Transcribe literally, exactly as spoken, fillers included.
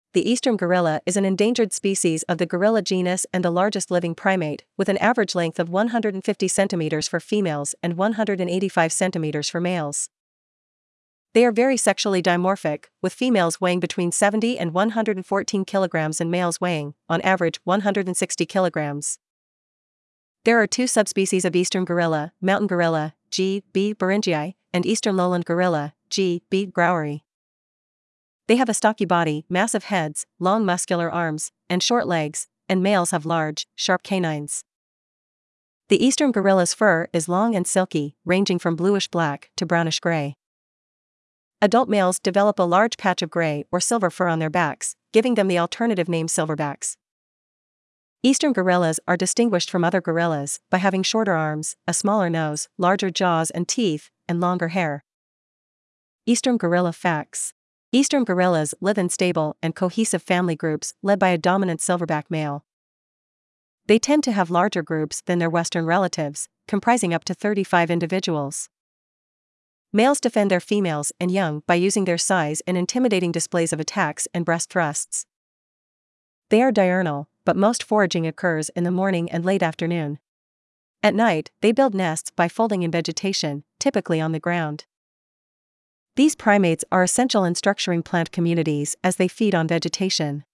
The eastern gorilla is an endangered species of the gorilla genus and the largest living primate, with an average length of one hundred fifty centimeters for females and one hundred eighty-five centimeters for males. They are very sexually dimorphic, with females weighing between seventy and one hundred fourteen kilograms and males weighing, on average, one hundred sixty kilograms. There are two subspecies of eastern gorilla, mountain gorilla, G. b. beringii, and eastern lowland gorilla, G. b. graueri. They have a stocky body, massive heads, long muscular arms, and short legs, and males have large, sharp canines. The eastern gorilla's fur is long and silky, ranging from bluish-black to brownish-gray. Adult males develop a large patch of gray or silver fur on their backs, giving them the alternative name silverbacks. Eastern gorillas are distinguished from other gorillas by having shorter arms, a smaller nose, larger jaws and teeth, and longer hair. Eastern gorilla facts. Eastern gorillas live in stable and cohesive family groups led by a dominant silverback male. They tend to have larger groups than their western relatives, comprising up to thirty-five individuals. Males defend their females and young by using their size and intimidating displays of attacks and breast thrusts. They are diurnal, but most foraging occurs in the morning and late afternoon. At night, they build nests by folding in vegetation, typically on the ground. These primates are essential in structuring plant communities as they feed on vegetation.